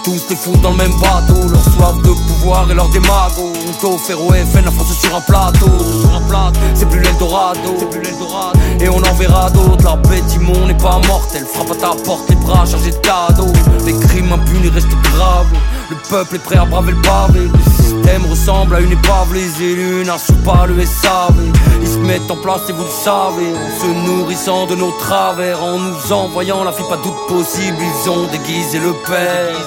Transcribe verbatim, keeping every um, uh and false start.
tous les fous dans le même bateau. Leur soif de pouvoir et leur démago ont offert au F N la France sur un plateau. C'est plus l'Eldorado, et on en verra d'autres. La bête immonde n'est pas mortelle, frappe à ta porte, les bras chargés de cadeaux. Les crimes impunis restent graves, le peuple est prêt à braver le pavé. Le système ressemble à une épave, les élus n'assurent pas le S A V. Ils se mettent en place et vous le savez, en se nourrissant de nos travers, en nous envoyant la fille pas doute possible. Ils ont déguisé le père.